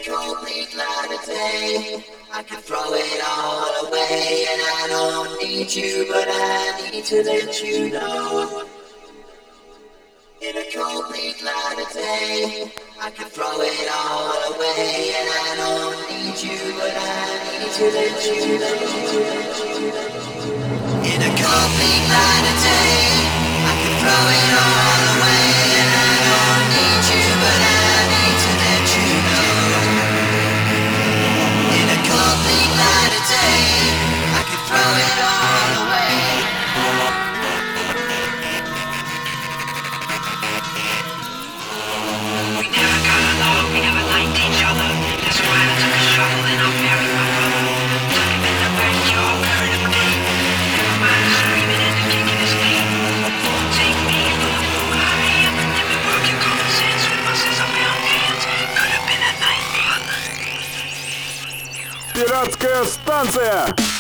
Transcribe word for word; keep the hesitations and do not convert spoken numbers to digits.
complete light of day. I can throw it all away, and I don't need you, but I need to let you know. In a complete light of day, I can throw it all away, and I don't need you, but I need to let you know. In a complete light of day, I can throw it all away, and I don't need you, but I need to let you know. In a complete light of day, I can throw it all away. We never got along, we never liked each other. That's why I took a shovel and I buried my brother. Took him in the backyard, buried him deep. Never mind the screaming and the kicking his feet. Take me for the fool I am. Never broke your common sense with my scissor bound hands. Could have been a nightmare. Пиратская станция!